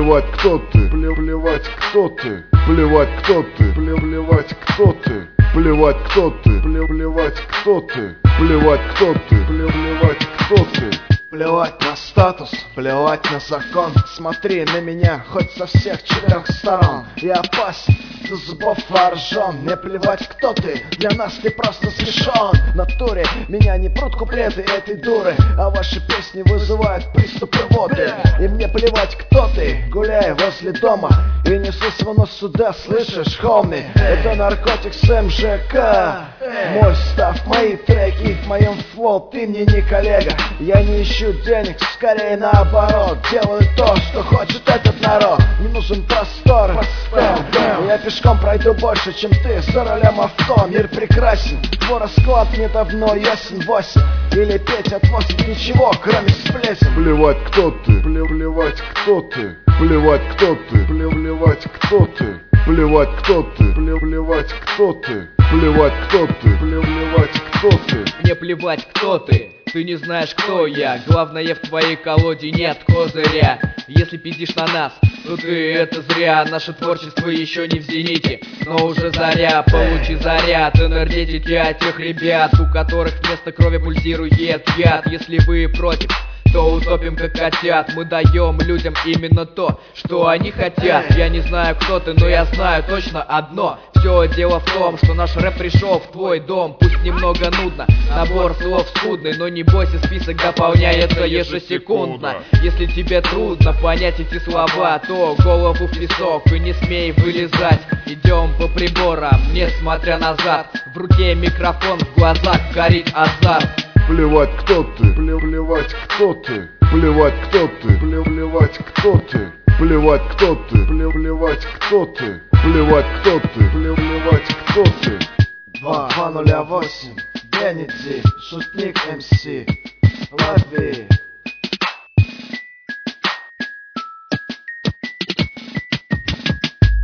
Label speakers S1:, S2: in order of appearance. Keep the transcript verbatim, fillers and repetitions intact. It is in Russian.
S1: Плевать, кто ты, пле- плевать, кто ты, плевать, кто ты, пле- плевать, кто ты, плевать, кто ты, пле- плевать, кто ты, плевать, кто ты, пле- плевать, кто ты.
S2: Плевать на статус, плевать на закон. Смотри на меня хоть со всех четырех сторон. Я опасен, до зубов вооружен. Мне плевать, кто ты, для нас ты просто смешон. В натуре меня не прут куплеты этой дуры, а ваши песни вызывают приступ рвоты. И мне плевать, кто ты, гуляя возле дома и не нос сюда, слышишь, хоми? Это наркотик с эм жэ ка. Мой став, мои треки в моем флоу. Ты мне не коллега, я не ищу денег, скорее наоборот. Делаю то, что хочет этот народ. Не нужен простор, простор. Я пешком пройду больше, чем ты за рулем авто. Мир прекрасен, твой расклад мне давно ясен. Восемь или пять отвозит ничего, кроме сплетен.
S1: Плевать, кто ты, пле- плевать, кто ты, плевать, кто ты, пле- плевать, кто ты, плевать, кто ты, пле- плевать, кто ты, плевать, кто ты, пле- плевать, кто ты.
S3: Мне плевать, кто ты, ты не знаешь, кто я. Главное, в твоей колоде нет козыря. Если пиздишь на нас, то ты это зря. Наше творчество еще не в зените, но уже заря. Получи заряд энергетики от тех ребят, у которых вместо крови пульсирует яд. Если вы против, то утопим как котят. Мы даем людям именно то, что они хотят. Я не знаю, кто ты, но я знаю точно одно. Все дело в том, что наш рэп пришел в твой дом. Пусть немного нудно, набор слов скудный, но не бойся, список дополняется ежесекундно. Если тебе трудно понять эти слова, то голову в песок и не смей вылезать. Идем по приборам, несмотря назад. В руке микрофон, в глазах горит азарт.
S1: Плевать, кто ты, пле- плевать, кто ты, плевать, кто ты, пле- плевать, кто ты, плевать, кто ты, пле- плевать, кто ты, плевать, кто ты, пле- плевать, кто ты.
S2: Два нуля восемь, Беннеди, шутник эм си, Латвии.